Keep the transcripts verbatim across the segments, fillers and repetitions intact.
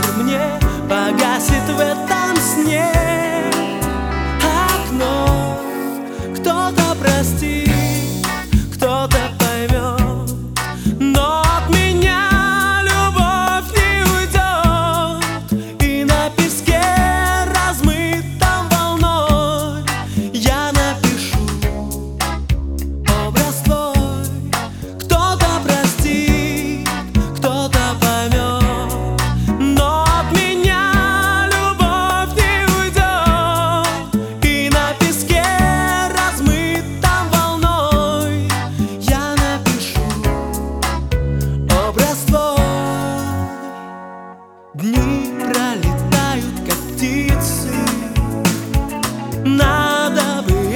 мне погасит в этом сне окно. Кто-то простит, кто-то поймет, но от меня любовь не уйдет. И на песке, размытом волной, я напишу образ твой. Кто-то простит, кто-то поймет, но от меня любовь не уйдет. И на песке, размытом волной, я напишу образ твой. Дни пролетают, как птицы, надо бы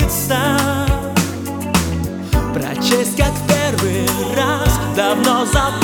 остановиться, прочесть, как в первый раз, давно забыл